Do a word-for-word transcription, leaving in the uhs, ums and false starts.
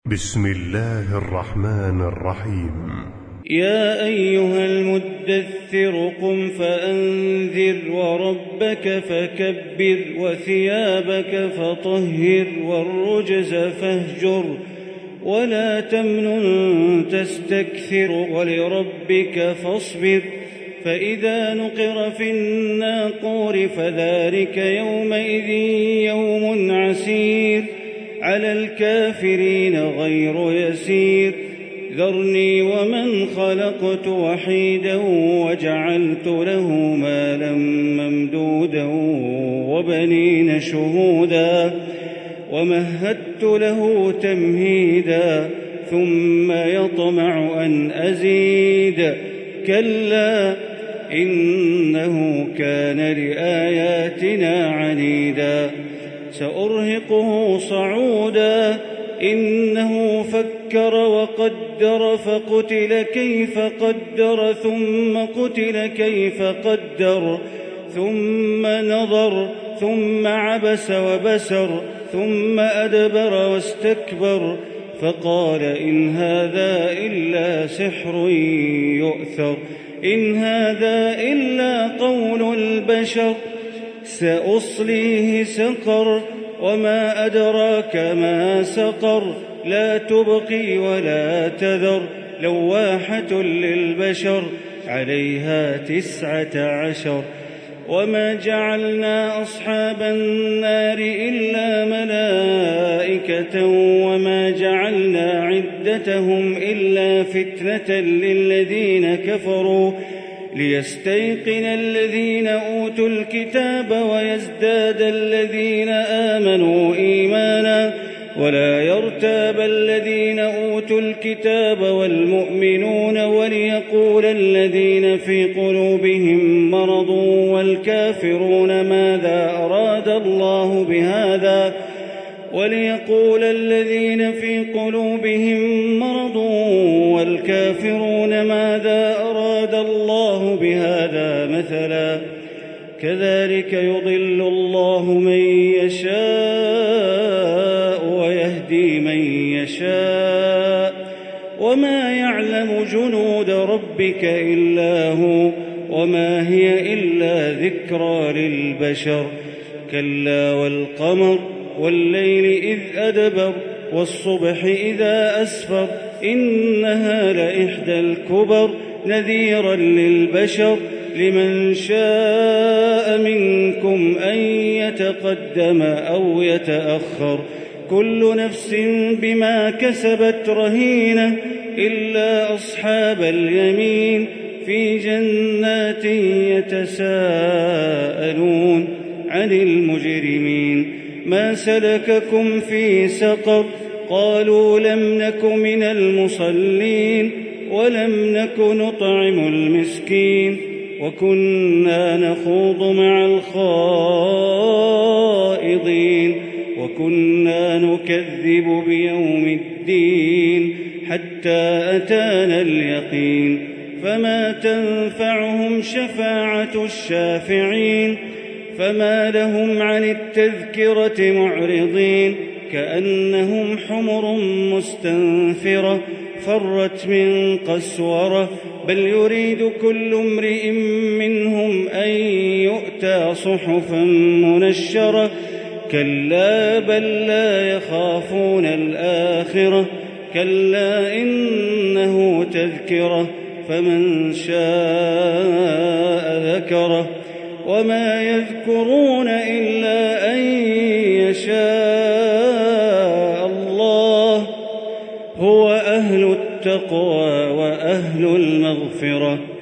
بسم الله الرحمن الرحيم. يا أيها المدثر قم فأنذر وربك فكبر وثيابك فطهر والرجز فاهجر ولا تمنن تستكثر ولربك فاصبر فإذا نقر في الناقور فذلك يومئذ يوم عسير على الكافرين غير يسير ذرني ومن خلقت وحيدا وجعلت له مالا ممدودا وبنين شهودا ومهدت له تمهيدا ثم يطمع أن أزيد كلا إنه كان لآياتنا عنيدا سأرهقه صعودا إنه فكر وقدر فقتل كيف قدر ثم قتل كيف قدر ثم نظر ثم عبس وبسر ثم أدبر واستكبر فقال إن هذا إلا سحر يؤثر إن هذا إلا قول البشر سأصليه سقر وما أدراك ما سقر لا تبقي ولا تذر لواحة للبشر عليها تسعة عشر وما جعلنا أصحاب النار إلا ملائكة وما جعلنا عدتهم إلا فتنة للذين كفروا ليستيقن الذين أوتوا الكتاب ويزداد الذين آمنوا إيمانا ولا يرتاب الذين أوتوا الكتاب والمؤمنون وليقول الذين في قلوبهم مرض والكافرون ماذا أراد الله بهذا وليقول الذين في قلوبهم مرض والكافرون ماذا أراد الله بهذا مثلا كذلك يضل الله من يشاء ويهدي من يشاء وما يعلم جنود ربك إلا هو وما هي إلا ذكرى للبشر كلا والقمر والليل إذ أدبر والصبح إذا أسفر إنها لإحدى الكبر نذيرا للبشر لمن شاء منكم أن يتقدم أو يتأخر كل نفس بما كسبت رهينة إلا أصحاب اليمين في جنات يتساءلون عن المجرمين ما سلككم في سقر قالوا لم نك من المصلين ولم نك نطعم المسكين وكنا نخوض مع الخائضين وكنا نكذب بيوم الدين حتى أتانا اليقين فما تنفعهم شفاعة الشافعين فما لهم عن التذكرة معرضين كأنهم حمر مستنفرة فرت من قسورة بل يريد كل امرئ منهم أن يؤتى صحفا منشرة كلا بل لا يخافون الآخرة كلا إنه تذكرة فمن شاء ذكره وما يذكرون إلا أن يشاء الله هو أهل التقوى وأهل المغفرة